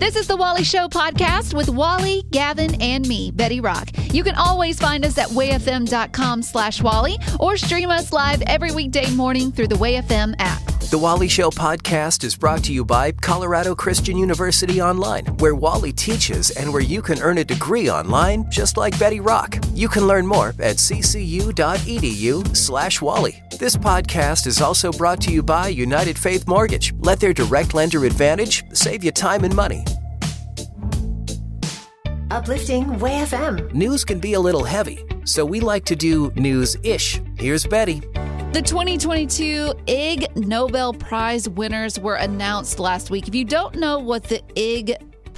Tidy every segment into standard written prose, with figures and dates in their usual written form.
This is the Wally Show podcast with Wally, Gavin, and me, Betty Rock. You can always find us at wayfm.com/Wally or stream us live every weekday morning through the WayFM app. The Wally Show podcast is brought to you by Colorado Christian University Online, where Wally teaches and where you can earn a degree online just like Betty Rock. You can learn more at ccu.edu/Wally. This podcast is also brought to you by United Faith Mortgage. Let their direct lender advantage save you time and money. Uplifting Way FM. News can be a little heavy, so we like to do news-ish. Here's Betty. The 2022 Ig Nobel Prize winners were announced last week. If you don't know what the Ig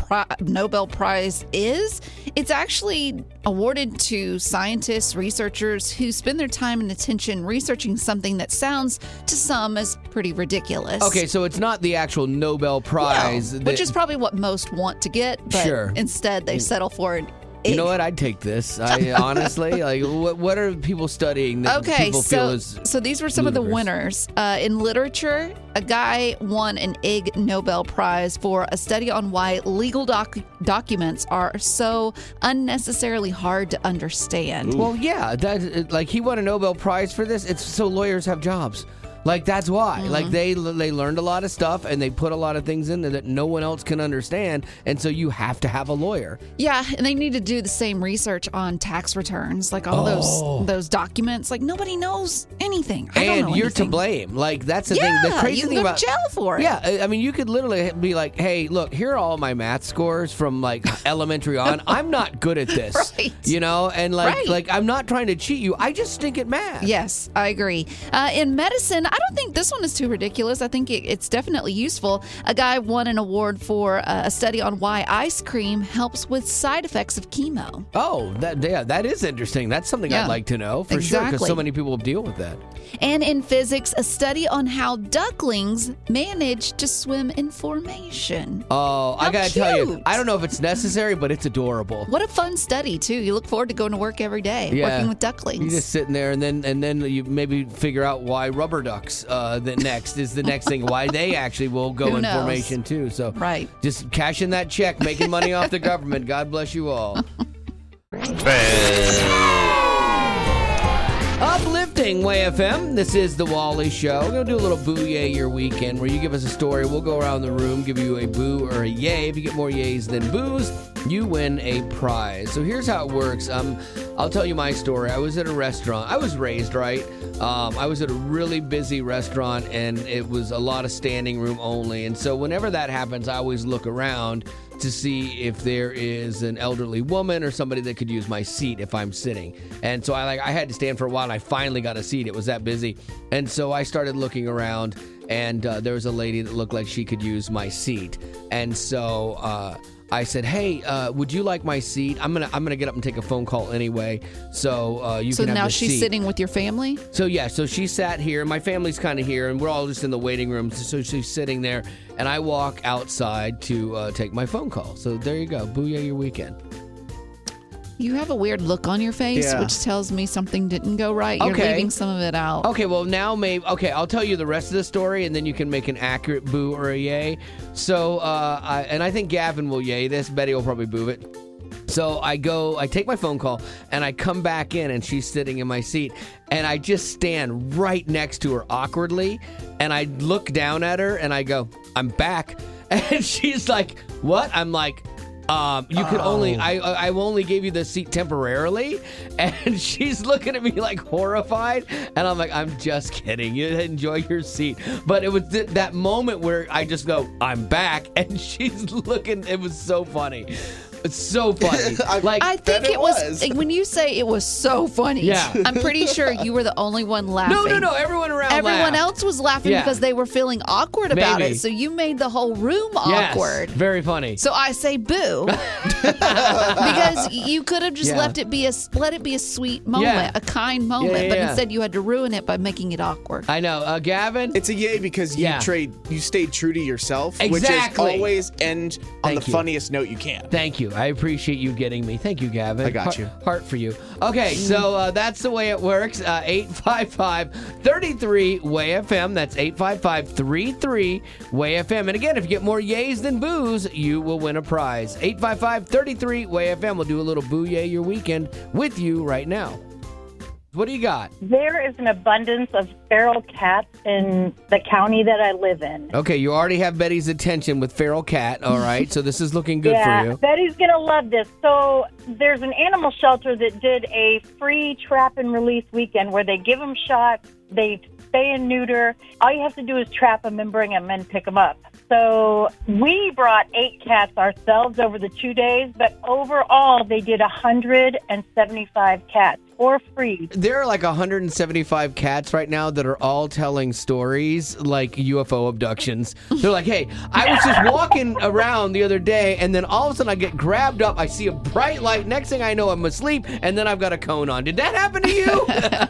Nobel Prize is, it's actually awarded to scientists, researchers who spend their time and attention researching something that sounds to some as pretty ridiculous. Okay, so it's not the actual Nobel Prize. Which is probably what most want to get, but instead they settle for it. You know what? I'd take this. I honestly, like, what are people studying that people feel is so these were some ludicrous? of the winners. In literature, a guy won an Ig Nobel Prize for a study on why legal documents are so unnecessarily hard to understand. Well, yeah, like he won a Nobel Prize for this. It's so lawyers have jobs. Like, that's why. Mm-hmm. Like, they learned a lot of stuff, and they put a lot of things in there that no one else can understand, and so you have to have a lawyer. Yeah, and they need to do the same research on tax returns, like all those documents. Like, nobody knows anything. I don't know you're anything. to blame. Like, that's the thing. The crazy you thing can go about to jail for it. Yeah, I mean, you could literally be like, hey, look, here are all my math scores from, like, elementary on. I'm not good at this. Right. You know? And, like, I'm not trying to cheat you. I just stink at math. Yes, I agree. In medicine, I don't think this one is too ridiculous. I think it's definitely useful. A guy won an award for a study on why ice cream helps with side effects of chemo. Oh, that is interesting. That's something I'd like to know for sure, because so many people deal with that. And in physics, a study on how ducklings manage to swim in formation. Oh, I gotta tell you, I don't know if it's necessary, but it's adorable. What a fun study too. You look forward to going to work every day, working with ducklings. You're just sitting there, and then you maybe figure out why rubber ducks the next thing, why they actually will go in formation too. So just cashing that check, making money off the government. God bless you all. Uplifting Way FM. This is the Wally Show. We're going to do a little Boo-Yay Your Weekend, where you give us a story. We'll go around the room, give you a boo or a yay. If you get more yays than boos, you win a prize. So here's how it works. I'll tell you my story. I was at a restaurant. I was raised right. I was at a really busy restaurant, and it was a lot of standing room only. And so whenever that happens, I always look around to see if there is an elderly woman or somebody that could use my seat if I'm sitting. And so I had to stand for a while, and I finally got a seat. It was that busy. And so I started looking around, and there was a lady that looked like she could use my seat. And so I said, "Hey, would you like my seat? I'm gonna get up and take a phone call anyway. So you can have the seat." So now she's sitting with your family? So yeah, so she sat here. My family's kind of here, and we're all just in the waiting room. So she's sitting there, and I walk outside to take my phone call. So there you go, Booyah Your Weekend. You have a weird look on your face, which tells me something didn't go right. You're leaving some of it out. Okay, well, now I'll tell you the rest of the story, and then you can make an accurate boo or a yay. So, I think Gavin will yay this. Betty will probably boo it. So I take my phone call, and I come back in, and she's sitting in my seat, and I just stand right next to her awkwardly, and I look down at her, and I go, "I'm back." And she's like, "What?" I'm like, you could only, I only gave you the seat temporarily. And she's looking at me like horrified. And I'm like, "I'm just kidding. You enjoy your seat." But it was that moment where I just go, "I'm back." And she's looking, it was so funny. It's so funny. I think it was when you say it was so funny. Yeah. I'm pretty sure you were the only one laughing. No. Everyone Everyone else was laughing because they were feeling awkward about it. So you made the whole room awkward. Very funny. So I say boo because you could have just let it be a sweet moment, a kind moment, but instead you had to ruin it by making it awkward. I know, Gavin. It's a yay because you stayed true to yourself, which is always end on the funniest note you can. Thank you. I appreciate you getting me. Thank you, Gavin. I got you. Heart for you. Okay, so that's the way it works. 855-33-WAY-FM. That's 855-33-WAY-FM. And again, if you get more yays than boos, you will win a prize. 855-33-WAY-FM. We'll do a little Booyah Your Weekend with you right now. What do you got? There is an abundance of feral cats in the county that I live in. Okay, you already have Betty's attention with feral cat. All right, so this is looking good for you. Betty's going to love this. So there's an animal shelter that did a free trap and release weekend where they give them shots, they spay and neuter. All you have to do is trap them and bring them and pick them up. So we brought 8 cats ourselves over the 2 days, but overall they did 175 cats for free. There are like 175 cats right now that are all telling stories like UFO abductions. They're like, hey, I was just walking around the other day, and then all of a sudden I get grabbed up. I see a bright light. Next thing I know, I'm asleep, and then I've got a cone on. Did that happen to you?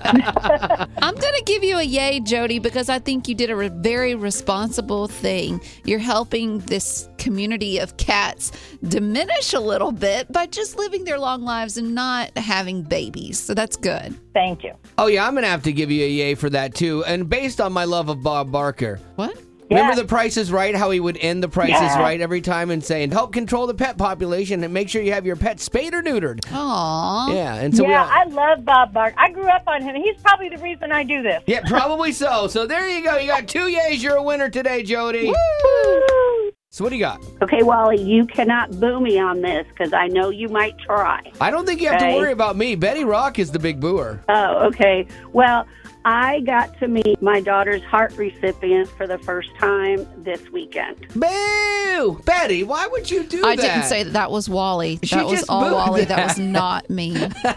I'm going to give you a yay, Jody, because I think you did a very responsible thing. You're helping this community of cats diminish a little bit by just living their long lives and not having babies. So that's good. Thank you. Oh, yeah, I'm going to have to give you a yay for that, too. And based on my love of Bob Barker. What? Remember The Price is Right, how he would end The Price is Right every time and say, and help control the pet population and make sure you have your pet spayed or neutered. Aww. Yeah, and so I love Bob Barker. I grew up on him. He's probably the reason I do this. Yeah, probably so. So there you go. You got 2 yays. You're a winner today, Jody. Woo! So what do you got? Okay, Wally, you cannot boo me on this because I know you might try. I don't think you have to worry about me. Betty Rock is the big booer. Oh, okay. Well, I got to meet my daughter's heart recipient for the first time this weekend. Boo! Betty, why would you do that? I didn't say that was Wally. That was all Wally. That was not me.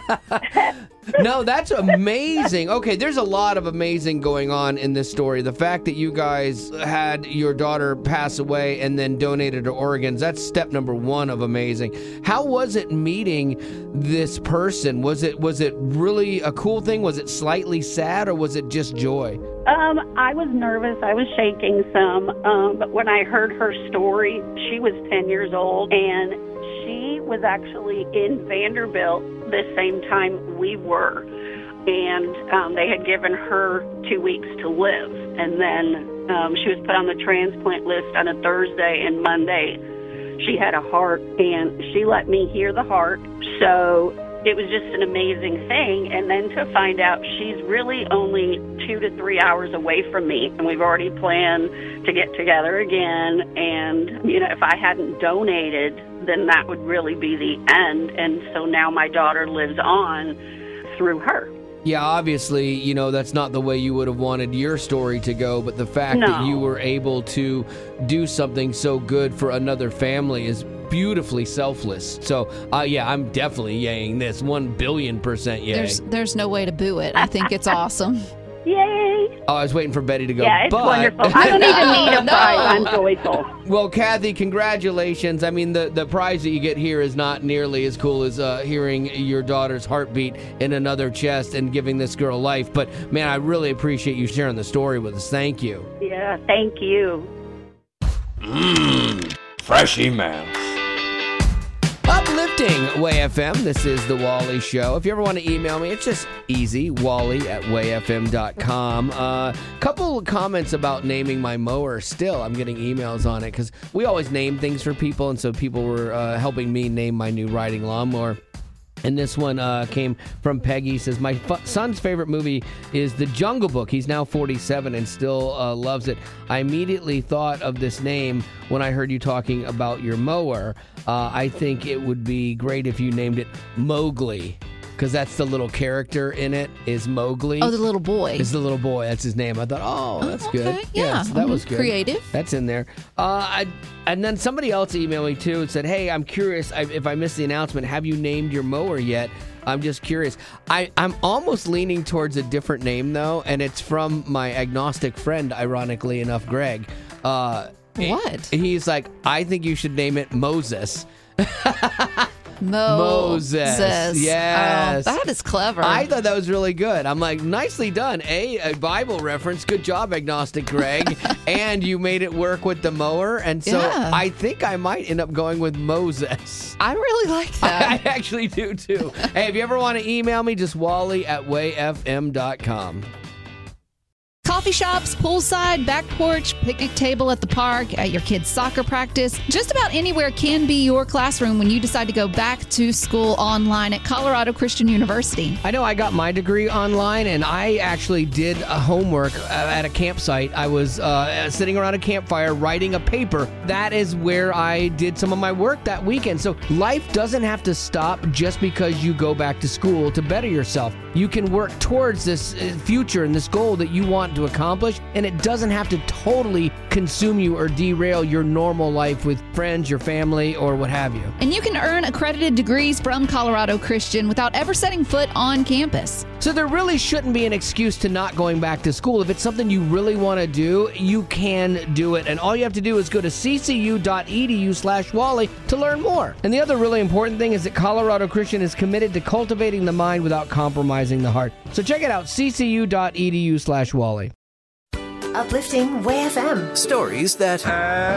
No, that's amazing. Okay, there's a lot of amazing going on in this story. The fact that you guys had your daughter pass away and then donated to organs, that's step number 1 of amazing. How was it meeting this person? Was it really a cool thing? Was it slightly sad, or was it just joy? I was nervous. I was shaking some. But when I heard her story, she was 10 years old, and she was actually in Vanderbilt the same time we were. And they had given her 2 weeks to live. And then she was put on the transplant list on a Thursday, and Monday she had a heart, and she let me hear the heart. So it was just an amazing thing. And then to find out she's really only 2 to 3 hours away from me, and we've already planned to get together again. And, you know, if I hadn't donated, then that would really be the end. And so now my daughter lives on through her. Yeah, obviously, you know, that's not the way you would have wanted your story to go, but the fact that you were able to do something so good for another family is beautifully selfless. So, yeah, I'm definitely yaying this 1,000,000,000% yay. There's no way to boo it. I think it's awesome. Yay! Oh, I was waiting for Betty to go, Yeah, it's but... wonderful. I don't even need a prize. I'm joyful. Well, Kathy, congratulations. I mean, the prize that you get here is not nearly as cool as hearing your daughter's heartbeat in another chest and giving this girl life. But, man, I really appreciate you sharing the story with us. Thank you. Yeah, thank you. Fresh emails. Uplifting Way FM. This is The Wally Show. If you ever want to email me, it's just easy, wally@wayfm.com. Couple of comments about naming my mower. Still, I'm getting emails on it because we always name things for people, and so people were helping me name my new riding lawnmower. And this one came from Peggy. Says, my son's favorite movie is The Jungle Book. He's now 47 and still loves it. I immediately thought of this name when I heard you talking about your mower. I think it would be great if you named it Mowgli, because that's the little character in it, is Mowgli. Oh, the little boy. Is the little boy. That's his name. I thought, that's okay. good. Yeah, so that was good. Creative. That's in there. And then somebody else emailed me, too, and said, hey, I'm curious, if I missed the announcement, have you named your mower yet? I'm just curious. I'm almost leaning towards a different name, though, and it's from my agnostic friend, ironically enough, Greg. What? He's like, I think you should name it Moses. Moses. Yes. Oh, that is clever. I thought that was really good. I'm like, nicely done. A Bible reference. Good job, Agnostic Greg. And you made it work with the mower. And so Yeah. I think I might end up going with Moses. I really like that. I actually do, too. Hey, if you ever want to email me, just wally@wayfm.com. Coffee shops, poolside, back porch, picnic table at the park, at your kid's soccer practice. Just about anywhere can be your classroom when you decide to go back to school online at Colorado Christian University. I know I got my degree online, and I actually did a homework at a campsite. I was sitting around a campfire writing a paper. That is where I did some of my work that weekend. So life doesn't have to stop just because you go back to school to better yourself. You can work towards this future and this goal that you want to accomplish, and it doesn't have to totally consume you or derail your normal life with friends, your family, or what have you. And you can earn accredited degrees from Colorado Christian without ever setting foot on campus. So there really shouldn't be an excuse to not going back to school. If it's something you really want to do, you can do it. And all you have to do is go to ccu.edu/Wally to learn more. And the other really important thing is that Colorado Christian is committed to cultivating the mind without compromising the heart. So check it out, ccu.edu/Wally. Uplifting Way FM. Stories that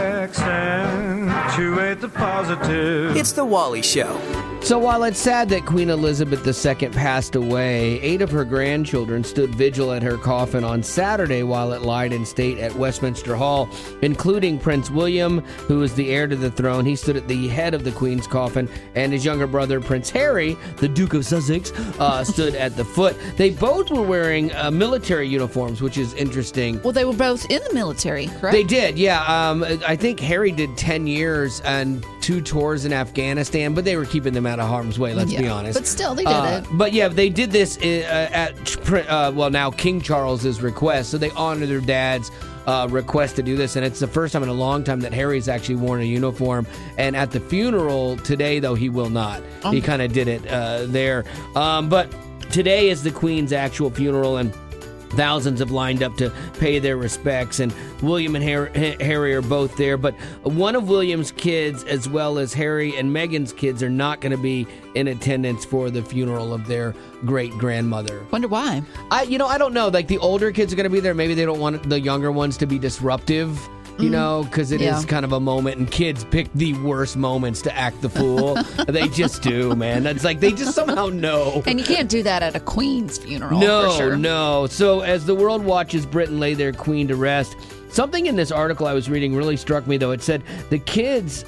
accentuate the positive. it's the Wally Show. So while it's sad that Queen Elizabeth II passed away, 8 of her grandchildren stood vigil at her coffin on Saturday while it lied in state at Westminster Hall, including Prince William, who is the heir to the throne. He stood at the head of the Queen's coffin, and his younger brother, Prince Harry, the Duke of Sussex, stood at the foot. They both were wearing military uniforms, which is interesting. Well, they were both in the military, correct? They did, yeah. I think Harry did 10 years and 2 tours in Afghanistan, but they were keeping them out of harm's way, let's be honest. But still, they did it. But yeah, they did this at, now King Charles's request, so they honor their dad's request to do this, and it's the first time in a long time that Harry's actually worn a uniform. And at the funeral today, though, he will not. He kind of did it there. But today is the Queen's actual funeral, and thousands have lined up to pay their respects, and William and Harry are both there. But one of William's kids, as well as Harry and Meghan's kids, are not going to be in attendance for the funeral of their great-grandmother. Wonder why? I don't know. Like, the older kids are going to be there. Maybe they don't want the younger ones to be disruptive, you know, because it is kind of a moment, and kids pick the worst moments to act the fool. They just do, man. It's like they just somehow know. And you can't do that at a queen's funeral. No, for sure. no. So as the world watches Britain lay their queen to rest, something in this article I was reading really struck me, though. It said the kids,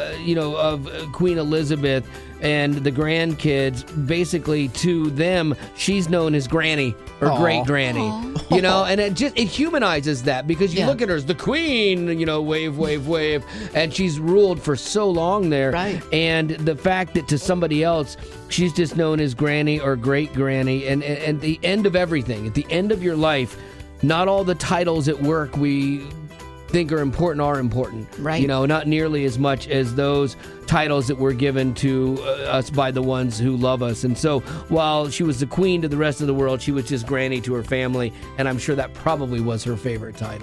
of Queen Elizabeth and the grandkids, basically to them, she's known as Granny or Great Granny. You know, and it humanizes that, because you look at her as the queen, wave, wave, wave, and she's ruled for so long there. Right. And the fact that to somebody else, she's just known as Granny or Great Granny, and at the end of everything, at the end of your life, not all the titles at work we think are important. Right. Not nearly as much as those titles that were given to us by the ones who love us. And so while she was the queen to the rest of the world, she was just Granny to her family, and I'm sure that probably was her favorite title.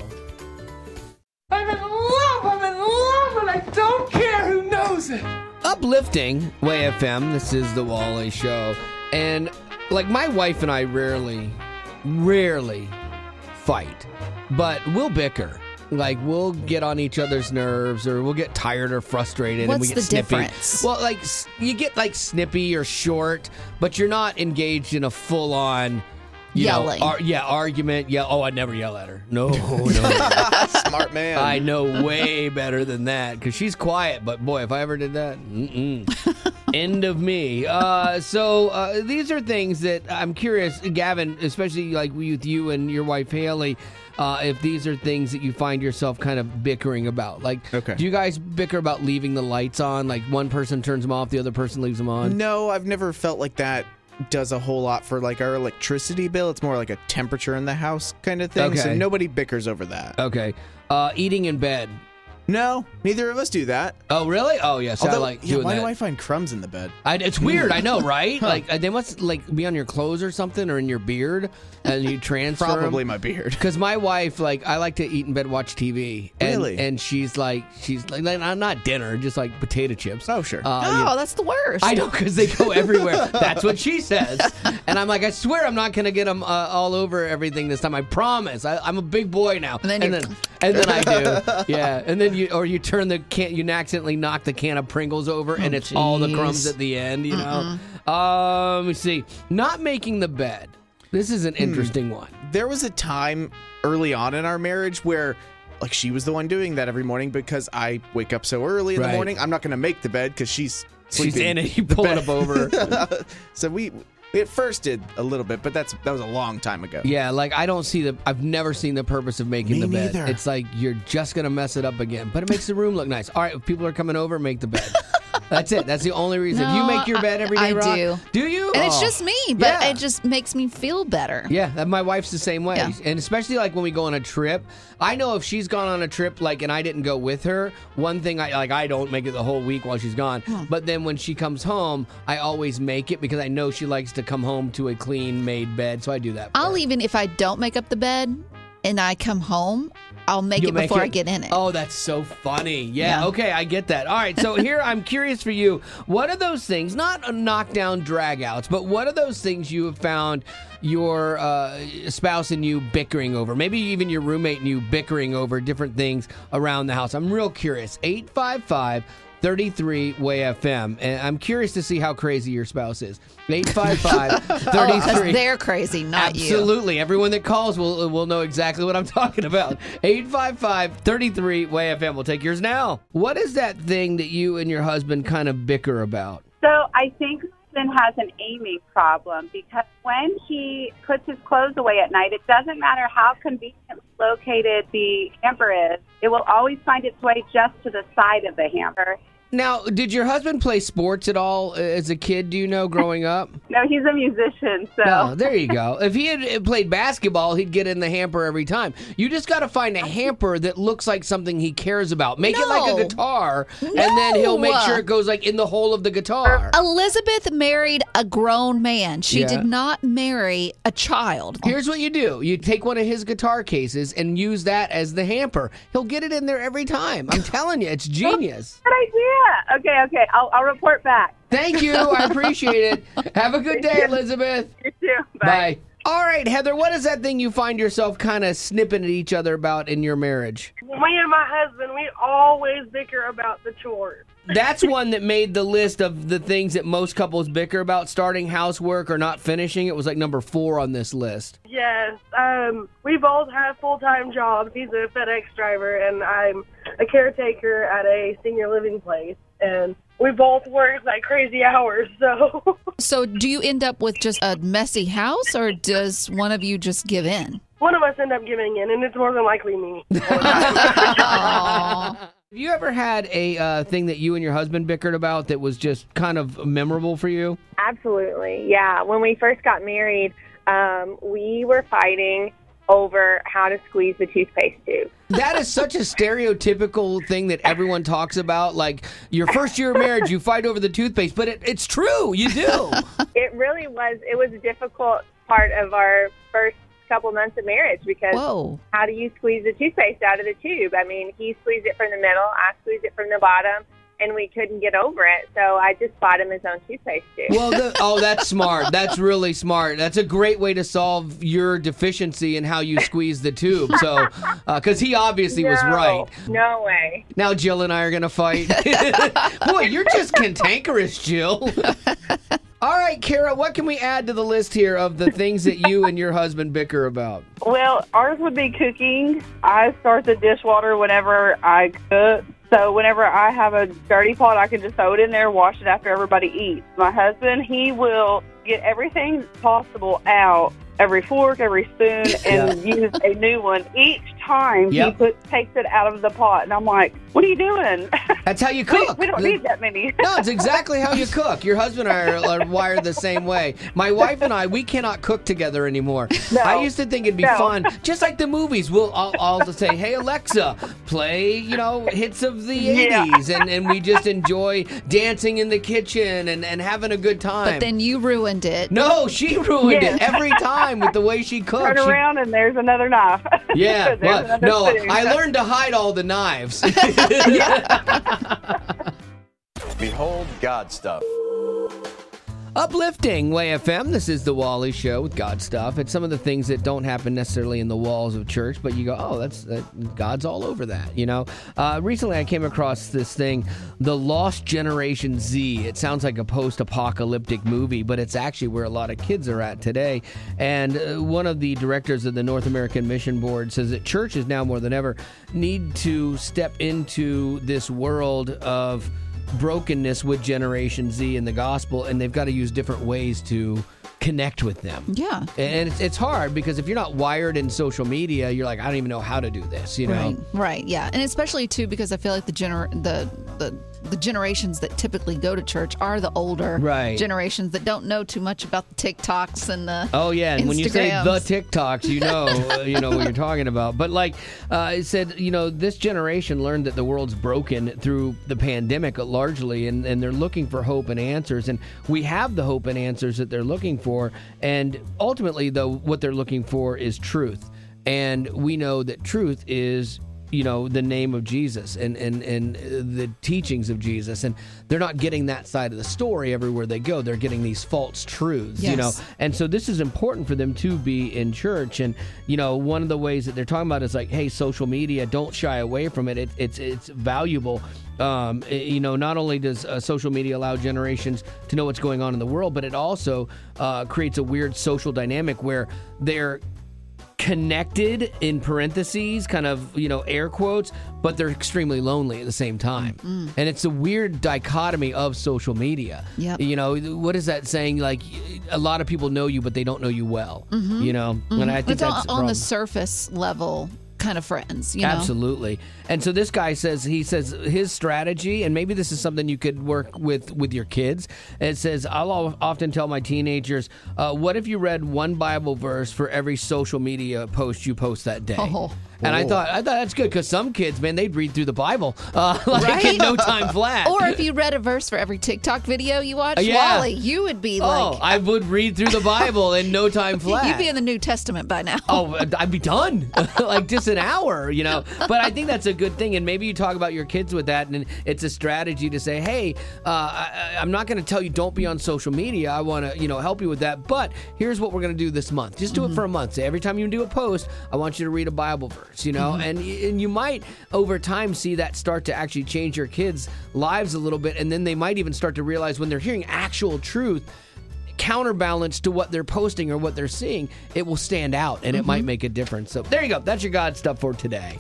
I'm in love, and I don't care who knows it. Uplifting Way FM, this is the Wally Show. And like, my wife and I rarely fight, but we'll bicker. Like, we'll get on each other's nerves, or we'll get tired or frustrated. What's and we get the snippy. difference? Well, like, you get like snippy or short, but you're not engaged in a full-on yelling. Argument. Yeah. Oh, I'd never yell at her. No. Smart man. I know way better than that, because she's quiet. But boy, if I ever did that, end of me. So these are things that I'm curious, Gavin, especially like with you and your wife Haley. If these are things that you find yourself kind of bickering about. Like, do you guys bicker about leaving the lights on? Like, one person turns them off, the other person leaves them on? No, I've never felt like that does a whole lot for like our electricity bill. It's more like a temperature in the house kind of thing. Okay. So nobody bickers over that. Okay. Eating in bed. No, neither of us do that. Oh, really? Oh, yes. Although, I like doing why that. do I find crumbs in the bed? It's weird, I know, right? Like they must be on your clothes or something, or in your beard, and you transfer. Probably my beard. Because my wife, I like to eat in bed, watch TV. And, Really? And she's like, not dinner, just like potato chips. Oh, sure. That's the worst. I know, because they go everywhere. That's what she says. And I'm like, I swear I'm not going to get them all over everything this time. I promise. I'm a big boy now. And then I do. Yeah. And then you turn the can, you accidentally knock the can of Pringles over, and it's all the crumbs at the end, you know? Let me see. Not making the bed. This is an interesting one. There was a time early on in our marriage where she was the one doing that every morning because I wake up so early in the morning. I'm not going to make the bed because she's in it. You pull it up over. So we at first did a little bit, but that was a long time ago. Yeah, I've never seen the purpose of making the bed. neither. It's like you're just going to mess it up again, but it makes the room look nice. All right, if people are coming over, make the bed. That's it. That's the only reason. No, you make your bed every day, I Rock? do. Do you? And it's just me, but Yeah. it just makes me feel better. Yeah, my wife's the same way. Yeah. And especially when we go on a trip. I know if she's gone on a trip and I didn't go with her, one thing I don't make it the whole week while she's gone. But then when she comes home, I always make it because I know she likes to come home to a clean made bed. So I do that. I'll even, if I don't make up the bed and I come home, I'll make it before I get in it. Oh, that's so funny. Yeah, okay, I get that. All right, so here I'm curious for you. What are those things, not knockdown drag-outs, but what are those things you have found your spouse and you bickering over? Maybe even your roommate and you bickering over different things around the house. I'm real curious. 855-33-WAY-FM. And I'm curious to see how crazy your spouse is. 855-33. They're crazy, not you. Absolutely. Everyone that calls will know exactly what I'm talking about. 855-33-WAY-FM. We'll take yours now. What is that thing that you and your husband kind of bicker about? So I think Kristen has an aiming problem because when he puts his clothes away at night, it doesn't matter how conveniently located the hamper is. It will always find its way just to the side of the hamper. Now, did your husband play sports at all as a kid, do you know, growing up? No, he's a musician, so... No, there you go. If he had played basketball, he'd get in the hamper every time. You just got to find a hamper that looks like something he cares about. Make it like a guitar, and then he'll make sure it goes in the hole of the guitar. Elizabeth married a grown man. She Yeah. did not marry a child. Here's what you do. You take one of his guitar cases and use that as the hamper. He'll get it in there every time. I'm telling you, it's genius. Good idea. Okay. I'll report back. Thank you. I appreciate it. Have a good day, Elizabeth. You too. Bye. All right, Heather, what is that thing you find yourself kind of snipping at each other about in your marriage? Me and my husband, we always bicker about the chores. That's one that made the list of the things that most couples bicker about, starting housework or not finishing. It was number 4 on this list. Yes. We both have full-time jobs. He's a FedEx driver, and I'm a caretaker at a senior living place. And we both work crazy hours, so... So do you end up with just a messy house, or does one of you just give in? One of us end up giving in, and it's more than likely me. Have you ever had a thing that you and your husband bickered about that was just kind of memorable for you? Absolutely, yeah. When we first got married, we were fighting over how to squeeze the toothpaste tube. That is such a stereotypical thing that everyone talks about. Your first year of marriage, you fight over the toothpaste, but it's true. You do. It really was. It was a difficult part of our first couple months of marriage because how do you squeeze the toothpaste out of the tube? I mean, he squeezed it from the middle, I squeezed it from the bottom, and we couldn't get over it. So I just bought him his own toothpaste tube. Well, that's smart. That's really smart. That's a great way to solve your deficiency in how you squeeze the tube. So, because he obviously was right. No way. Now Jill and I are going to fight. Boy, you're just cantankerous, Jill. All right, Kara, what can we add to the list here of the things that you and your husband bicker about? Well, ours would be cooking. I start the dishwater whenever I cook. So whenever I have a dirty pot, I can just throw it in there, wash it after everybody eats. My husband, he will get everything possible out every fork, every spoon, and use a new one each time he takes it out of the pot. And I'm like, what are you doing? That's how you cook. We don't need that many. No, it's exactly how you cook. Your husband and I are wired the same way. My wife and I, we cannot cook together anymore. No. I used to think it'd be fun, just like the movies. I'll just say, hey, Alexa, play, hits of the 80s. And we just enjoy dancing in the kitchen and having a good time. But then you ruined it. No, she ruined it every time with the way she cooked. Turn around and there's another knife. Yeah, no, I learned to hide all the knives. Behold God stuff. Uplifting Way FM. This is the Wally Show with God stuff. It's some of the things that don't happen necessarily in the walls of church, but you go, oh, God's all over that, Recently, I came across this thing, The Lost Generation Z. It sounds like a post-apocalyptic movie, but it's actually where a lot of kids are at today. And one of the directors of the North American Mission Board says that churches now more than ever need to step into this world of brokenness with Generation Z and the gospel, and they've got to use different ways to connect with them. Yeah. And it's hard because if you're not wired in social media, you're like, I don't even know how to do this, Right, yeah. And especially, too, because I feel like the generations that typically go to church are the older generations that don't know too much about the TikToks and the and Instagrams. when you say the TikToks, you know what you're talking about. But it said, this generation learned that the world's broken through the pandemic largely, and they're looking for hope and answers. And we have the hope and answers that they're looking for. And ultimately, though, what they're looking for is truth. And we know that truth is the name of Jesus and the teachings of Jesus. And they're not getting that side of the story everywhere they go. They're getting these false truths, And so this is important for them to be in church. And, one of the ways that they're talking about is like, hey, social media, don't shy away from it. It's valuable. Not only does social media allow generations to know what's going on in the world, but it also creates a weird social dynamic where they're connected in parentheses, kind of, air quotes, but they're extremely lonely at the same time. Mm-hmm. And it's a weird dichotomy of social media. Yep. What is that saying? Like, a lot of people know you, but they don't know you well. Mm-hmm. And I think it's that's on the surface level kind of friends, Absolutely. And so this guy says his strategy, and maybe this is something you could work with your kids. It says, I'll often tell my teenagers, what if you read one Bible verse for every social media post you post that day? And I thought that's good, because some kids, man, they'd read through the Bible in no time flat. Or if you read a verse for every TikTok video you watch, Wally, you would be like... I would read through the Bible in no time flat. You'd be in the New Testament by now. I'd be done. Just an hour, But I think that's a good thing, and maybe you talk about your kids with that, and it's a strategy to say, hey, I'm not going to tell you don't be on social media. I want to, help you with that, but here's what we're going to do this month. Just do it for a month. Say, every time you do a post, I want you to read a Bible verse. And you might over time see that start to actually change your kids' lives a little bit, and then they might even start to realize when they're hearing actual truth counterbalance to what they're posting or what they're seeing, it will stand out, and it might make a difference. So there you go. That's your God stuff for today.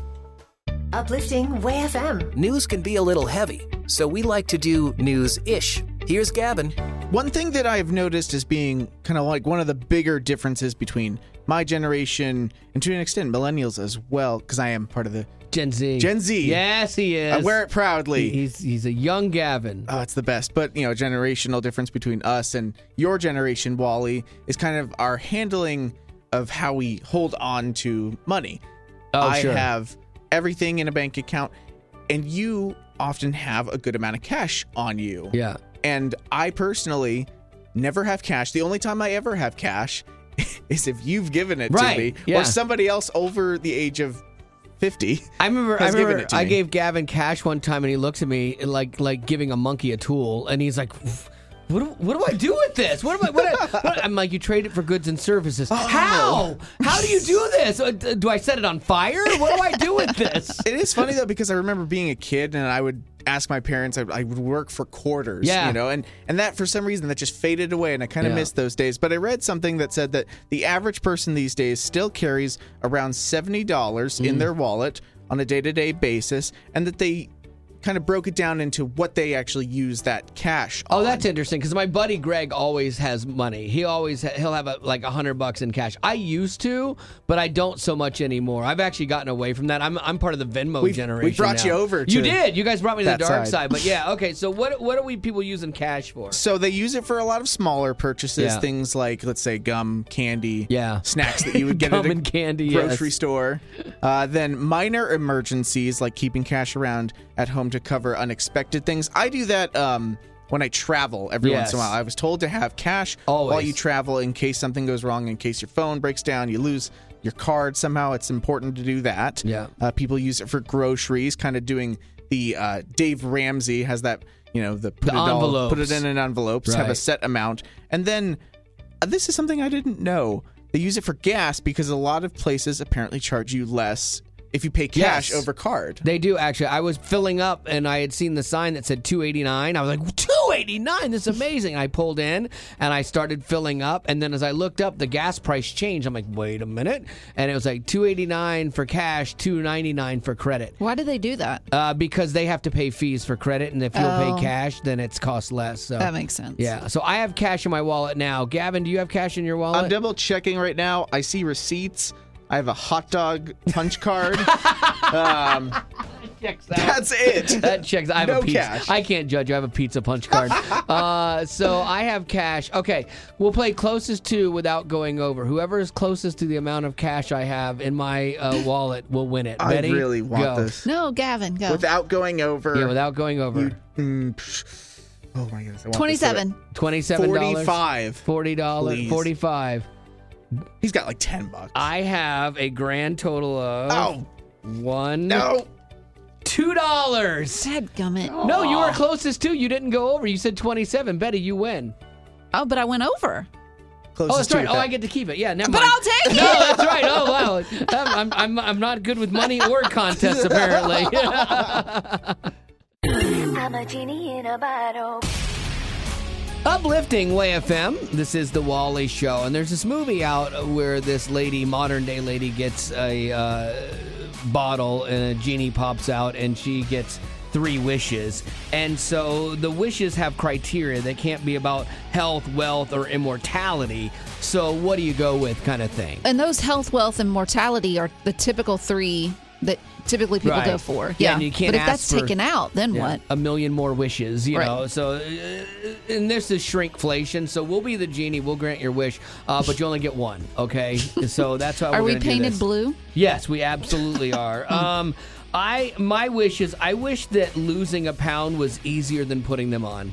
Uplifting Way FM. News can be a little heavy, so we like to do news-ish. Here's Gavin. One thing that I've noticed as being kind of like one of the bigger differences between my generation and to an extent millennials as well, because I am part of the Gen Z. Yes, he is. I wear it proudly. He's a young Gavin. Oh, it's the best. But, generational difference between us and your generation, Wally, is kind of our handling of how we hold on to money. I have everything in a bank account, and you often have a good amount of cash on you. Yeah. And I personally never have cash. The only time I ever have cash is if you've given it to me, or somebody else over the age of 50. I remember I gave Gavin cash one time, and he looks at me like giving a monkey a tool, and he's like, What do I do with this? I'm like, you trade it for goods and services. How? How do you do this? Do I set it on fire? What do I do with this? It is funny, though, because I remember being a kid, and I would ask my parents, I would work for quarters, and that, for some reason, that just faded away, and I kind of missed those days. But I read something that said that the average person these days still carries around $70 in their wallet on a day-to-day basis, and that they kind of broke it down into what they actually use that cash on. Oh, that's interesting, because my buddy Greg always has money. He'll have like $100 in cash. I used to, but I don't so much anymore. I've actually gotten away from that. I'm part of the Venmo generation. We brought now. you over to You did. You guys brought me to the dark side. side. But yeah, okay. So what are people using cash for? So they use it for a lot of smaller purchases, things like, let's say, gum, candy, snacks that you would get at a grocery store. Then minor emergencies, like keeping cash around at home to cover unexpected things. I do that when I travel every once in a while. I was told to have cash while you travel in case something goes wrong, in case your phone breaks down, you lose your card somehow. It's important to do that. Yeah. People use it for groceries, kind of doing the Dave Ramsey has that, put it in an envelope, have a set amount. And then this is something I didn't know. They use it for gas because a lot of places apparently charge you less if you pay cash over card. They do, actually. I was filling up, and I had seen the sign that said $2.89. I was like, $2.89? This is amazing. I pulled in, and I started filling up, and then as I looked up, the gas price changed. I'm like, wait a minute. And it was like $2.89 for cash, $2.99 for credit. Why do they do that? Because they have to pay fees for credit, and if you'll pay cash, then it's cost less. So that makes sense. Yeah, so I have cash in my wallet now. Gavin, do you have cash in your wallet? I'm double checking right now. I see receipts. I have a hot dog punch card. Checks out. That's it. That checks. I have no a pizza. Cash. I can't judge you. I have a pizza punch card. So I have cash. Okay, we'll play closest to without going over. Whoever is closest to the amount of cash I have in my wallet will win it. Betty, I really want go. this. No, Gavin, go. Without going over. Yeah, without going over. Oh my goodness. I want 27. $27. $45. $40. Please. $45. He's got like $10. I have a grand total of $2. Dadgummit. No, you were closest too. You didn't go over. You said 27. Betty, you win. Oh, but I went over. That's right. I get to keep it. Yeah, never but mind. I'll take it. No, that's right. Oh wow, I'm not good with money or contests apparently. I'm a genie in a bottle. Uplifting Way FM. This is the Wally Show, and there's this movie out where this lady, modern day lady, gets a bottle and a genie pops out, and she gets 3 wishes. And so the wishes have criteria. They can't be about health, wealth, or immortality. So what do you go with, kind of thing? And those health, wealth, and mortality are the typical 3 that typically people go for. Yeah, and you can't but if ask that's for, taken out, then what? A million more wishes, you Right. know. So, and this is shrinkflation. So we'll be the genie. We'll grant your wish, but you only get one. Okay. So that's how Are we're we gonna do painted this. blue? Yes, we absolutely are. My wish is I wish that losing a pound was easier than putting them on.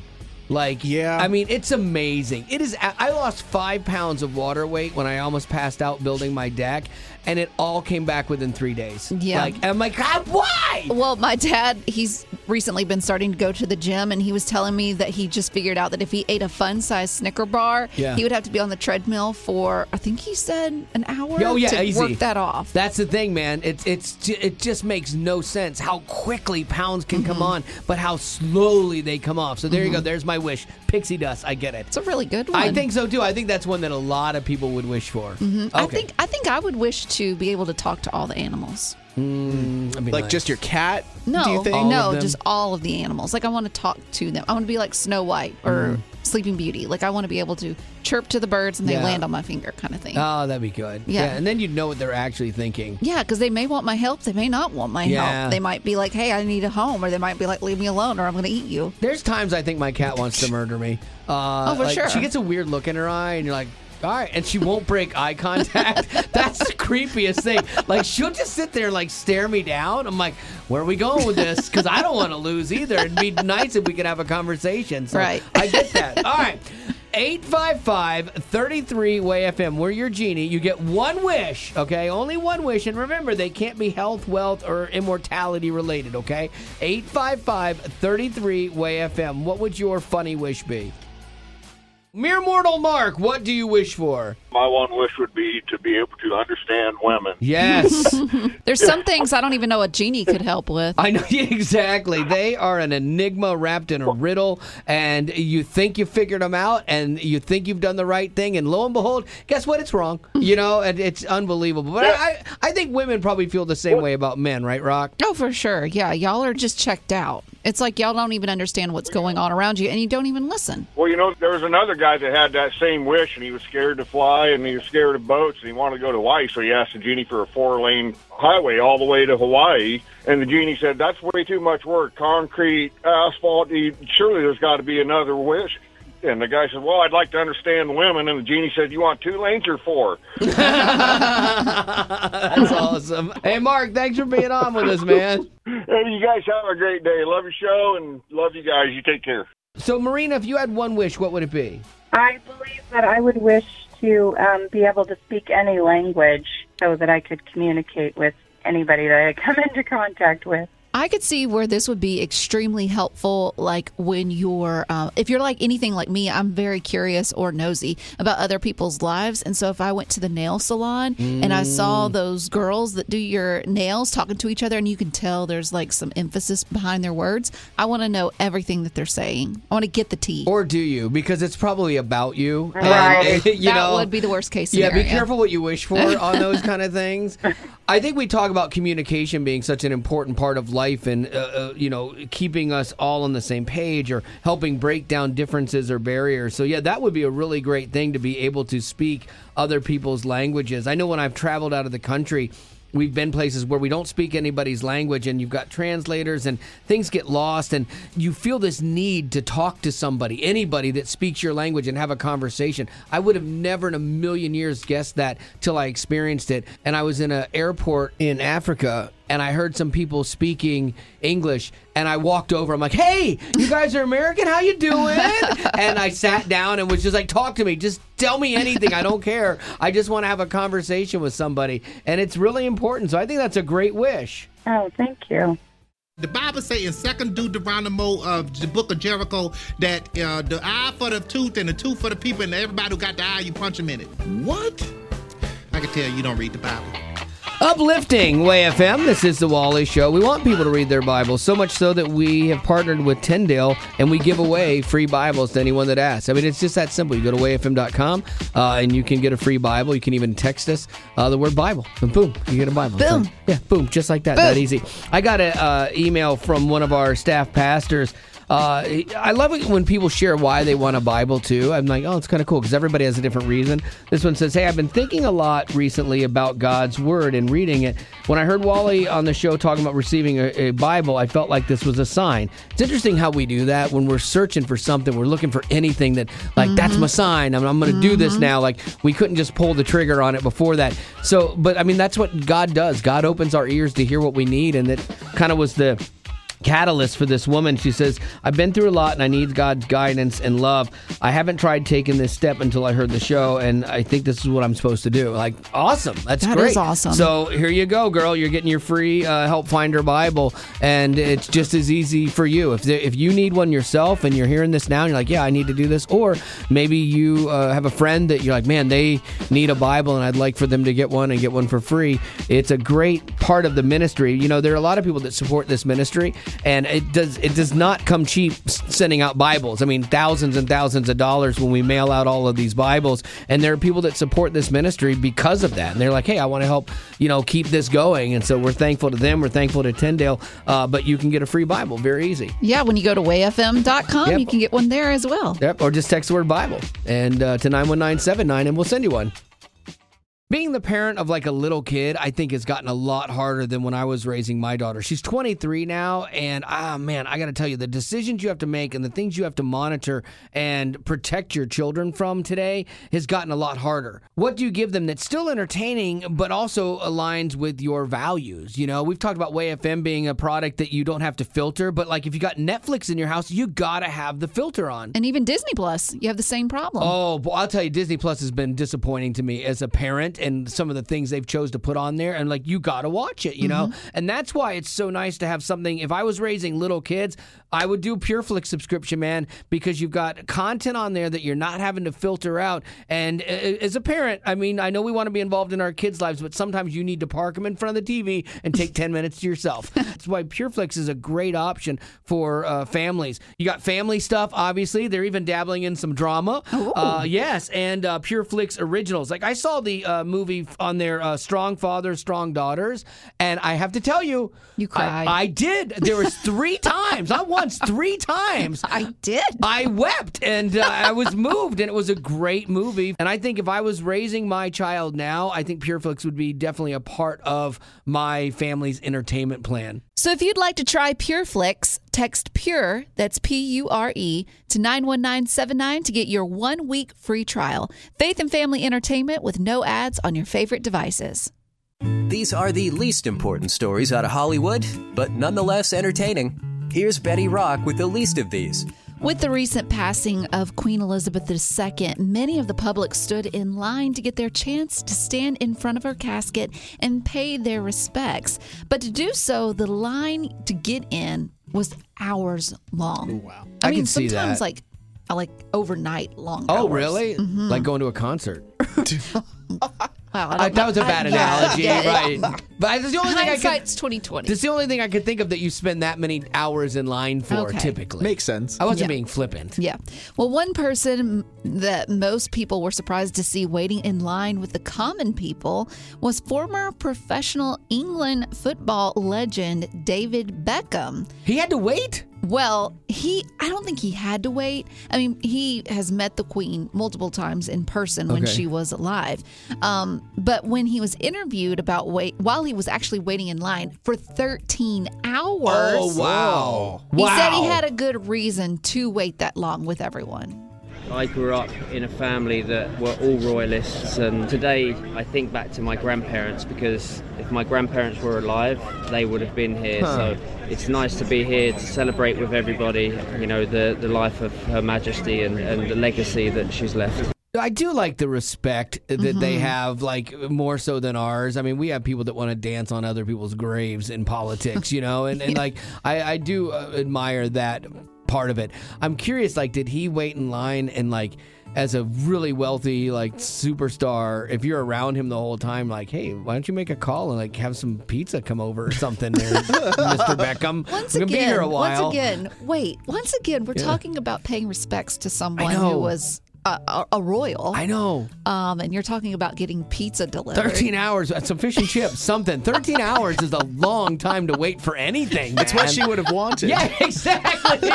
I mean, it's amazing. It is. I lost 5 pounds of water weight when I almost passed out building my deck, and it all came back within 3 days. Yeah. I'm like, God, why? Well, my dad, he's recently been starting to go to the gym, and he was telling me that he just figured out that if he ate a fun-sized Snicker bar, he would have to be on the treadmill for, I think he said, an hour to easy. work that off. That's the thing, man. It just makes no sense how quickly pounds can come on, but how slowly they come off. So there you go. There's my wish. Pixie dust. I get it. It's a really good one. I think so too. I think that's one that a lot of people would wish for. Okay. I think I would wish to be able to talk to all the animals. Like just your cat? No, do you think? just all of the animals. Like I want to talk to them. I want to be like Snow White or Sleeping Beauty. Like I want to be able to chirp to the birds and they land on my finger, kind of thing. Oh, that'd be good. Yeah. And then you'd know what they're actually thinking. Yeah, because they may want my help. They may not want my help. They might be like, hey, I need a home. Or they might be like, leave me alone or I'm going to eat you. There's times I think my cat wants to murder me. For sure. She gets a weird look in her eye and you're like, all right, and she won't break eye contact. That's the creepiest thing. Like, she'll just sit there and, like, stare me down. I'm like, where are we going with this? Because I don't want to lose either. It'd be nice if we could have a conversation. So right. I get that. All right. 855-33-WAY-FM. We're your genie. You get one wish, okay? Only one wish. And remember, they can't be health, wealth, or immortality related, okay? 855-33-WAY-FM. What would your funny wish be? Mere mortal Mark, what do you wish for? My one wish would be to be able to understand women. Yes. There's some things I don't even know a genie could help with. I know, exactly. They are an enigma wrapped in a riddle, and you think you figured them out, and you think you've done the right thing, and lo and behold, guess what? It's wrong. You know, and it's unbelievable. But I think women probably feel the same way about men, right, Rock? Oh, for sure. Yeah, y'all are just checked out. It's like y'all don't even understand what's going on around you, and you don't even listen. Well, there was another guy that had that same wish, and he was scared to fly, and he was scared of boats, and he wanted to go to Hawaii, so he asked the genie for a 4-lane highway all the way to Hawaii, and the genie said, that's way too much work, concrete, asphalt, surely there's got to be another wish. And the guy said, well, I'd like to understand women. And the genie said, you want 2 lanes or 4? That's awesome. Hey, Mark, thanks for being on with us, man. Hey, you guys have a great day. Love your show and love you guys. You take care. So, Marina, if you had one wish, what would it be? I believe that I would wish to be able to speak any language so that I could communicate with anybody that I come into contact with. I could see where this would be extremely helpful, like when you're, if you're like anything like me, I'm very curious or nosy about other people's lives. And so if I went to the nail salon and I saw those girls that do your nails talking to each other and you can tell there's like some emphasis behind their words, I want to know everything that they're saying. I want to get the tea. Or do you? Because it's probably about you. Right. And, that would be the worst case scenario. Yeah, be careful what you wish for on those kind of things. I think we talk about communication being such an important part of life and, keeping us all on the same page or helping break down differences or barriers. So, yeah, that would be a really great thing to be able to speak other people's languages. I know when I've traveled out of the country, we've been places where we don't speak anybody's language and you've got translators and things get lost and you feel this need to talk to somebody, anybody that speaks your language and have a conversation. I would have never in a million years guessed that till I experienced it. And I was in an airport in Africa and I heard some people speaking English and I walked over. I'm like, hey, you guys are American? How you doing? And I sat down and was just like, talk to me. Just tell me anything. I don't care. I just want to have a conversation with somebody. And it's really important. So I think that's a great wish. Oh, thank you. The Bible says in 2 Deuteronomy of the book of Jericho that the eye for the tooth and the tooth for the people, and everybody who got the eye, you punch them in it. What? I can tell you don't read the Bible. Uplifting Way FM. This is the Wally Show. We want people to read their Bibles, so much so that we have partnered with Tyndale and we give away free Bibles to anyone that asks. I mean, it's just that simple. You go to wayfm.com and you can get a free Bible. You can even text us the word Bible, and boom, you get a Bible. Boom. Yeah, boom, just like that. Boom. That easy. I got an email from one of our staff pastors. I love it when people share why they want a Bible too. I'm like, oh, it's kind of cool because everybody has a different reason. This one says, hey, I've been thinking a lot recently about God's Word and reading it. When I heard Wally on the show talking about receiving a Bible, I felt like this was a sign. It's interesting how we do that when we're searching for something. We're looking for anything that, like, that's my sign. I'm going to do this now. Like, we couldn't just pull the trigger on it before that. So, but I mean, that's what God does. God opens our ears to hear what we need, and that kind of was the catalyst for this woman. She says, I've been through a lot and I need God's guidance and love. I haven't tried taking this step until I heard the show, and I think this is what I'm supposed to do. Like, awesome. That's great. That is awesome. So here you go, girl. You're getting your free Help Finder Bible, and it's just as easy for you. If you need one yourself and you're hearing this now and you're like, yeah, I need to do this, or maybe you have a friend that you're like, man, they need a Bible and I'd like for them to get one and get one for free. It's a great part of the ministry. You know, there are a lot of people that support this ministry, and it does not come cheap sending out Bibles. I mean, thousands and thousands of dollars when we mail out all of these Bibles. And there are people that support this ministry because of that. And they're like, hey, I want to help, keep this going. And so we're thankful to them. We're thankful to Tyndale. But you can get a free Bible. Very easy. Yeah, when you go to wayfm.com, you can get one there as well. Yep, or just text the word Bible and to 91979 and we'll send you one. Being the parent of like a little kid, I think has gotten a lot harder than when I was raising my daughter. She's 23 now, and man, I got to tell you, the decisions you have to make and the things you have to monitor and protect your children from today has gotten a lot harder. What do you give them that's still entertaining, but also aligns with your values? You know, we've talked about Way FM being a product that you don't have to filter, but like if you got Netflix in your house, you got to have the filter on. And even Disney Plus, you have the same problem. Oh, well, I'll tell you, Disney Plus has been disappointing to me as a parent, and some of the things they've chose to put on there, and like, you got to watch it, you know? And that's why it's so nice to have something. If I was raising little kids, I would do PureFlix subscription, man, because you've got content on there that you're not having to filter out. And as a parent, I mean, I know we want to be involved in our kids' lives, but sometimes you need to park them in front of the TV and take 10 minutes to yourself. That's why PureFlix is a great option for families. You got family stuff, obviously. They're even dabbling in some drama. Yes, and PureFlix originals. Like, I saw the movie on their Strong Fathers, Strong Daughters, and I have to tell you, you cried. I did. There was 3 times, not once, 3 times. I did. I wept, and I was moved, and it was a great movie. And I think if I was raising my child now, I think PureFlix would be definitely a part of my family's entertainment plan. So if you'd like to try PureFlix, text PURE, that's P-U-R-E, to 91979 to get your 1-week free trial. Faith and family entertainment with no ads on your favorite devices. These are the least important stories out of Hollywood, but nonetheless entertaining. Here's Betty Rock with the least of these. With the recent passing of Queen Elizabeth II, many of the public stood in line to get their chance to stand in front of her casket and pay their respects. But to do so, the line to get in was hours long. Ooh, wow. I mean, can see sometimes that. like overnight long Oh, hours. really? Mhm. Like going to a concert. Wow, That was a bad analogy, right? But that's the only thing Hindsight's 2020. That's the only thing I could think of that you spend that many hours in line for, Okay. typically. Makes sense. I wasn't Yeah. being flippant. Yeah. Well, one person that most people were surprised to see waiting in line with the common people was former professional England football legend David Beckham. He had to wait? Well, I don't think he had to wait. I mean, he has met the Queen multiple times in person when Okay. she was alive. But when he was interviewed about while he was actually waiting in line for 13 hours. Oh, wow. He said he had a good reason to wait that long with everyone. I grew up in a family that were all royalists, and today I think back to my grandparents, because if my grandparents were alive, they would have been here. Huh. So it's nice to be here to celebrate with everybody, you know, the life of Her Majesty and the legacy that she's left. I do like the respect that they have, like, more so than ours. I mean, we have people that want to dance on other people's graves in politics, you know, and like, I do admire that part of it. I'm curious, like, did he wait in line and, like, as a really wealthy, like, superstar, if you're around him the whole time, like, hey, why don't you make a call and, like, have some pizza come over or something there, Mr. Beckham? Once We're going to be here a while. Once again, we're talking about paying respects to someone I know. who was a royal. I know. And you're talking about getting pizza delivered. 13 hours, some fish and chips, something. 13 hours is a long time to wait for anything, That's man. what she would have wanted. Yeah, exactly.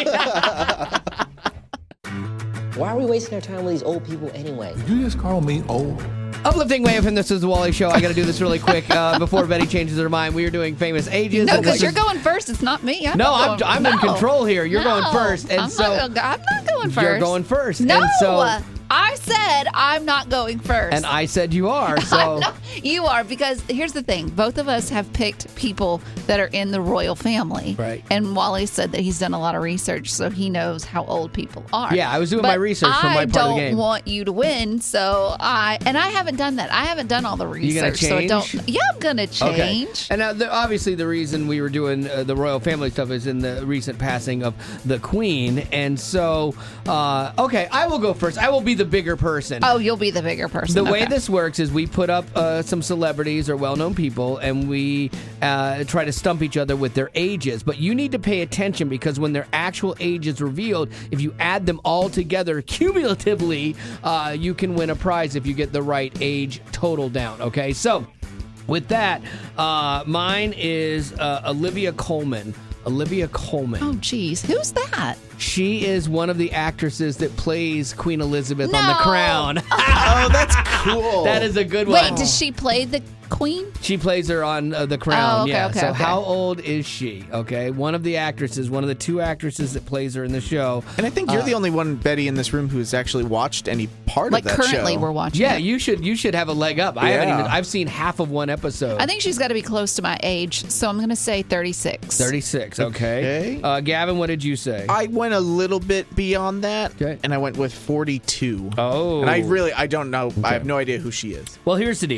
Why are we wasting our time with these old people anyway? Did you just call me old? Uplifting Way FM, this is the Wally Show. I got to do this really quick before Betty changes her mind. We are doing famous ages. No, and because this you're is- going first. It's not me. I'm in control here. You're going first. And I'm so not going first. You're going first. No, And so, I said I'm not going first. and I said you are. So You are, because here's the thing. Both of us have picked people that are in the royal family. Right. And Wally said that he's done a lot of research, so he knows how old people are. Yeah, I was doing my research for my part of the I game. don't want you to win, so I haven't done that. I haven't done all the research. You gonna change? So I'm going to change. Okay. And now, obviously, the reason we were doing the royal family stuff is in the recent passing of the Queen. And so, okay, I will go first. I will be the bigger person. Oh, you'll be the bigger person. The way Okay. this works is we put up some celebrities or well-known people, and we try to stump each other with their ages. But you need to pay attention, because when their actual age is revealed, if you add them all together cumulatively, you can win a prize if you get the right age total down. Okay, so with that, mine is Olivia Colman. Olivia Colman. Oh, geez. Who's that? She is one of the actresses that plays Queen Elizabeth on The Crown. Oh, that's cool. That is a good one. Wait, does she play the Queen? She plays her on The Crown. Oh, okay, yeah. okay, So okay. how old is she? Okay, one of the actresses, one of the 2 actresses that plays her in the show. And I think you're the only one, Betty, in this room who's actually watched any part Like of that show. currently we're watching Yeah, it. you should have a leg up. I haven't Yeah. even. I've seen half of one episode. I think she's got to be close to my age, so I'm going to say 36. 36. Okay. Gavin, what did you say? I went a little bit beyond that, and I went with 42. Oh. And I don't know. I have no idea who she is. Well, here's the deal.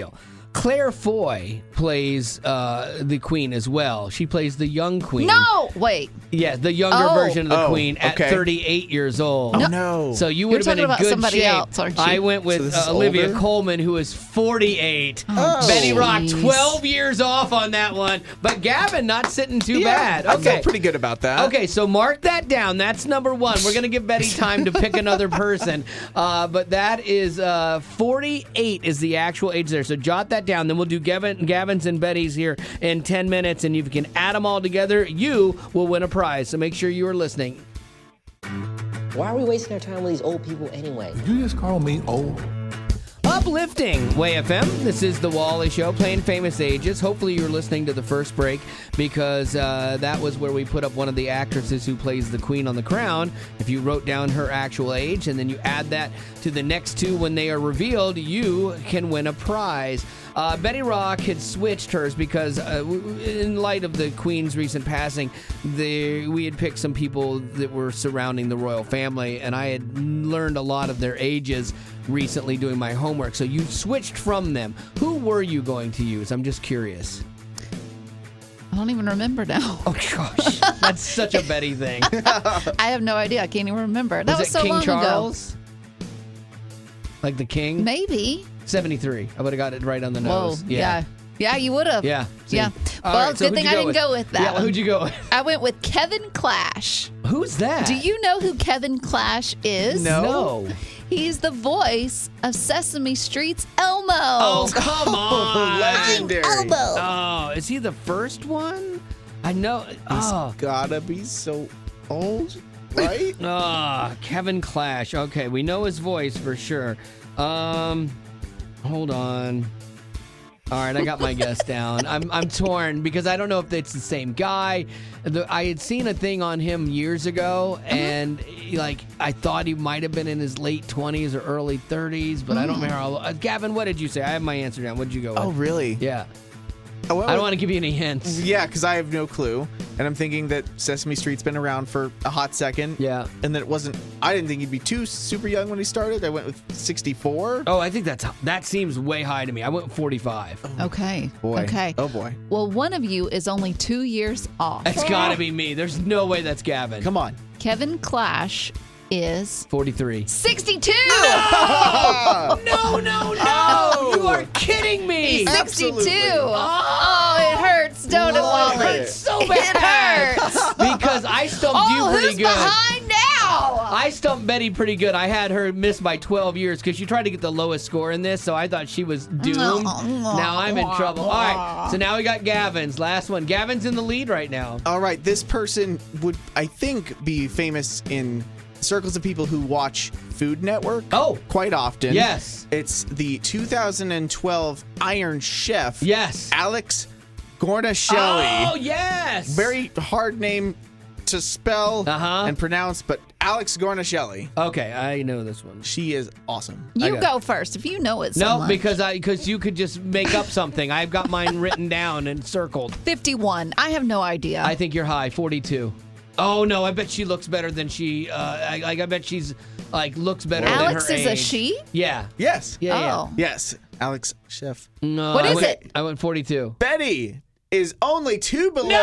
Claire Foy plays the queen as well. She plays the young queen. No! Wait. Yeah, the younger version of the queen at 38 years old. Oh, no. So you would have been in good somebody shape. else, aren't you? I went with Olivia older? Coleman, who is 48. Oh, Betty Rock, jeez. 12 years off on that one. But Gavin, not sitting too bad. I Okay. feel pretty good about that. Okay, so mark that down. That's number one. We're going to give Betty time to pick another person. But that is 48 is the actual age there. So jot that down. Then we'll do Gavin's and Betty's here in 10 minutes. And if you can add them all together, you will win a prize. So make sure you are listening. Why are we wasting our time with these old people anyway? Did you just call me old? Uplifting Way FM. This is the Wally Show, playing famous ages. Hopefully you were listening to the first break because that was where we put up one of the actresses who plays the Queen on the Crown. If you wrote down her actual age and then you add that to the next two when they are revealed, you can win a prize. Betty Rock had switched hers because in light of the Queen's recent passing, we had picked some people that were surrounding the royal family, and I had learned a lot of their ages recently doing my homework. So you switched from them. Who were you going to use? I'm just curious. I don't even remember now. Oh, gosh. That's such a Betty thing. I have no idea. I can't even remember. That was it so King long Charles? Like the king? Maybe. 73. I would have got it right on the Whoa. nose. Yeah. Yeah, you would have. Yeah. See? Yeah. All Well, right, so good who'd thing you I didn't go with that. Yeah, one. who'd you go with? I went with Kevin Clash. Who's that? Do you know who Kevin Clash is? No. He's the voice of Sesame Street's Elmo. Oh, come on. Legendary. Elmo. Oh, is he the first one? I know. Oh, Gotta be so old, right? Kevin Clash. Okay, we know his voice for sure. Hold on. All right, I got my guess down. I'm torn because I don't know if it's the same guy. I had seen a thing on him years ago, and I thought he might have been in his late 20s or early 30s, but I don't remember. Gavin, what did you say? I have my answer down. What did you go with? Oh, really? Yeah. I don't want to give you any hints. Yeah, because I have no clue. And I'm thinking that Sesame Street's been around for a hot second. Yeah. And that I didn't think he'd be too super young when he started. I went with 64. Oh, I think that seems way high to me. I went with 45. Okay. Boy. Okay. Oh, boy. Well, one of you is only 2 years off. That's got to be me. There's no way that's Gavin. Come on. Kevin Clash is 43. 62. No, you are kidding me. He's 62. Absolutely. Oh, it hurts, don't it, Wally? It hurts so bad. It hurts. Because I stumped you pretty who's good. behind now? I stumped Betty pretty good. I had her miss by 12 years because she tried to get the lowest score in this, so I thought she was doomed. Now I'm in trouble. All right, so now we got Gavin's. Last one. Gavin's in the lead right now. All right. This person would, I think, be famous in circles of people who watch Food Network quite often. Yes. It's the 2012 Iron Chef. Yes. Alex Guarnaschelli. Oh, yes. Very hard name to spell and pronounce, but Alex Guarnaschelli. Okay, I know this one. She is awesome. You go first if you know it so No, much. because you could just make up something. I've got mine written down and circled. 51. I have no idea. I think you're high. 42. Oh no! I bet she looks better than she. I bet she's looks better than her Alex is a age. she? Yeah. Yes. Oh. Yes. Alex Chef. No. What is it? I went 42. Betty is only 2 below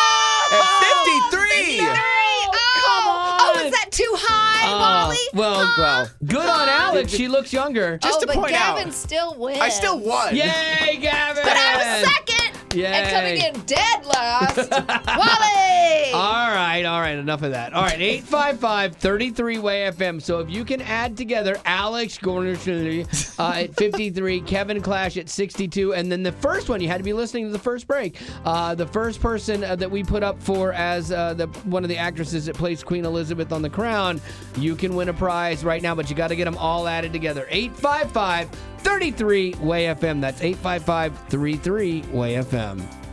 at 53. Come on. Oh, is that too high, Wally? Well, good on Alex. She looks younger. Just to but point Gavin out, still wins. I still won. Yay, Gavin! But I was second. Yay. And coming in dead last, Wally. All right. Enough of that. All right, 855-33-WAY-FM. So if you can add together Alex Guarnaschelli at 53, Kevin Clash at 62, and then the first one, you had to be listening to the first break. The first person that we put up for as one of the actresses that plays Queen Elizabeth on The Crown, you can win a prize right now, but you got to get them all added together. 855-33-WAY-FM. That's 855-33-WAY-FM.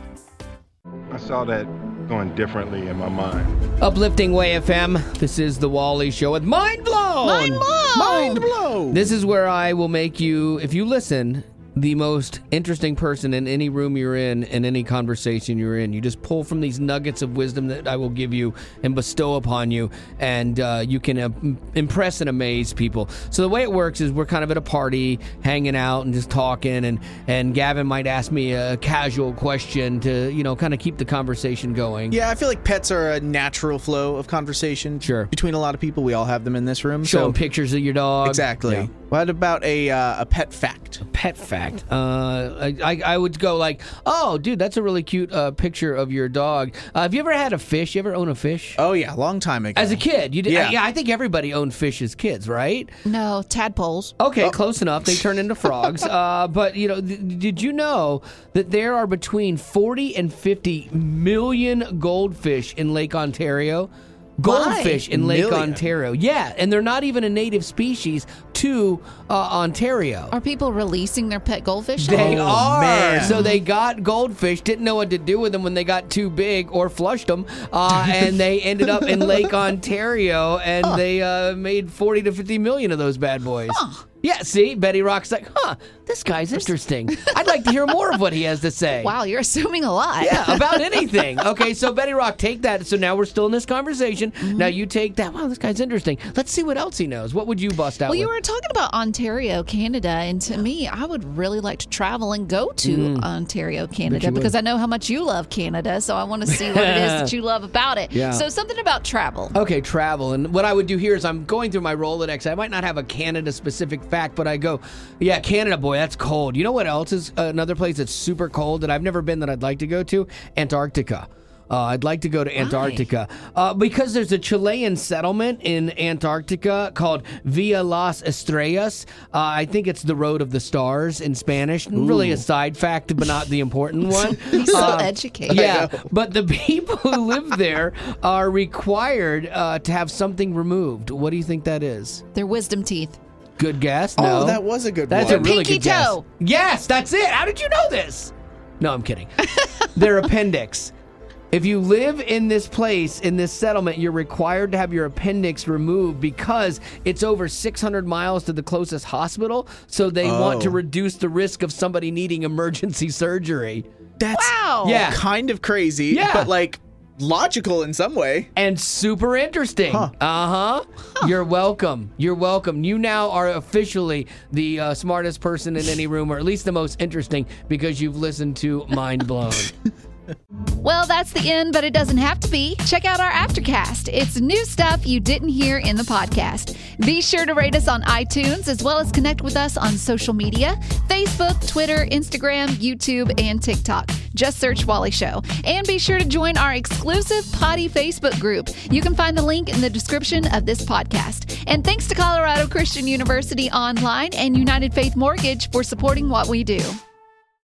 I saw that going differently in my mind. Uplifting Way FM. This is the Wally Show with Mind Blown. Mind blown. Mind blown. This is where I will make you, if you listen, the most interesting person in any room you're in any conversation you're in. You just pull from these nuggets of wisdom that I will give you and bestow upon you, and you can impress and amaze people. So the way it works is we're kind of at a party, hanging out and just talking, and Gavin might ask me a casual question to, kind of keep the conversation going. Yeah, I feel like pets are a natural flow of conversation. Sure. Between a lot of people. We all have them in this room. Showing pictures of your dog. Exactly. Yeah. What about a pet fact? A pet fact. I would go like, oh, dude, that's a really cute picture of your dog. Have you ever had a fish? You ever own a fish? Oh, yeah, long time ago. As a kid? You did? Yeah. I think everybody owned fish as kids, right? No, tadpoles. Okay, close enough. They turn into frogs. But, did you know that there are between 40 and 50 million goldfish in Lake Ontario? Goldfish in Lake Ontario. Yeah, and they're not even a native species to Ontario. Are people releasing their pet goldfish? They are. Man. So they got goldfish, didn't know what to do with them when they got too big or flushed them, and they ended up in Lake Ontario, and they made 40 to 50 million of those bad boys. Yeah, see? Betty Rock's like, this guy's interesting. I'd like to hear more of what he has to say. Wow, you're assuming a lot. Yeah, about anything. Okay, so Betty Rock, take that. So now we're still in this conversation. Mm-hmm. Now you take that. Wow, this guy's interesting. Let's see what else he knows. What would you bust out with? Well, you were talking about Ontario, Canada, and to me, I would really like to travel and go to Ontario, Canada, because I know how much you love Canada, so I want to see what it is that you love about it. Yeah. So something about travel. Okay, travel. And what I would do here is I'm going through my Rolodex. I might not have a Canada-specific fact, but I go, yeah, Canada, boy, that's cold. You know what else is another place that's super cold that I've never been that I'd like to go to? Antarctica. I'd like to go to Antarctica because there's a Chilean settlement in Antarctica called Via Las Estrellas. I think it's the Road of the Stars in Spanish. Ooh. Really a side fact, but not the important one. He's so educated. Yeah, but the people who live there are required to have something removed. What do you think that is? Their wisdom teeth. Good guess. No. Oh, that was a good one. That's a really pinky good toe. Guess. Yes, that's it. How did you know this? No, I'm kidding. Their appendix. If you live in this place, in this settlement, you're required to have your appendix removed because it's over 600 miles to the closest hospital, so they want to reduce the risk of somebody needing emergency surgery. That's kind of crazy, but logical in some way. And super interesting. You're welcome. You're welcome. You now are officially the smartest person in any room, or at least the most interesting, because you've listened to Mind Blown. Well, that's the end, but it doesn't have to be. Check out our Aftercast. It's new stuff you didn't hear in the podcast. Be sure to rate us on iTunes, as well as connect with us on social media, Facebook, Twitter, Instagram, YouTube, and TikTok. Just search Wally Show. And be sure to join our exclusive Potty Facebook group. You can find the link in the description of this podcast. And thanks to Colorado Christian University Online and United Faith Mortgage for supporting what we do.